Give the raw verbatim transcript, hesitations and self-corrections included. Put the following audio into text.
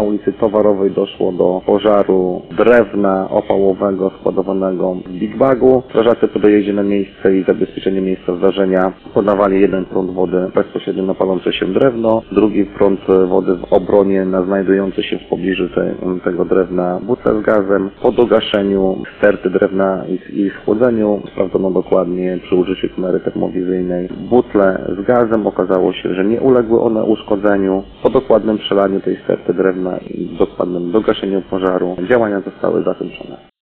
ulicy Towarowej doszło do pożaru drewna opałowego składowanego w Big Bagu. Strażacy po dojeździe na miejsce i zabezpieczeniu miejsca zdarzenia podawali jeden prąd wody bezpośrednio na palące się drewno, drugi prąd wody w obronie na znajdujące się w pobliżu te, tego drewna butle z gazem. Po dogaszeniu sterty drewna i ich schłodzeniu sprawdzono dokładnie przy użyciu kamery termowizyjnej butle z gazem. Okazało się, że nie uległy one uszkodzeniu. Po dokładnym przelaniu tej sterty drewna i dokładnym dogaszeniu pożaru działania zostały zakończone.